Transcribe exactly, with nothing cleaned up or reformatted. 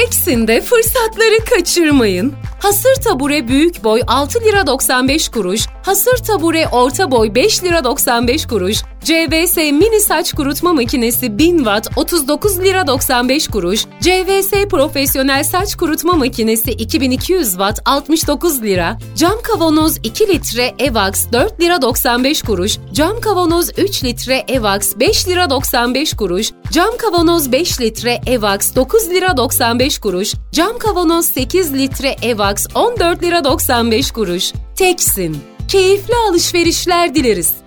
Teksin'de fırsatları kaçırmayın. Hasır tabure büyük boy altı lira doksan beş kuruş, hasır tabure orta boy beş lira doksan beş kuruş, C V S mini saç kurutma makinesi bin watt otuz dokuz lira doksan beş kuruş, C V S profesyonel saç kurutma makinesi iki bin iki yüz watt altmış dokuz lira, cam kavanoz iki litre Evax dört lira doksan beş kuruş, cam kavanoz üç litre Evax beş lira doksan beş kuruş, cam kavanoz beş litre Evax dokuz lira doksan beş kuruş, cam kavanoz sekiz litre Evax on dört lira doksan beş kuruş. Teksin. Keyifli alışverişler dileriz.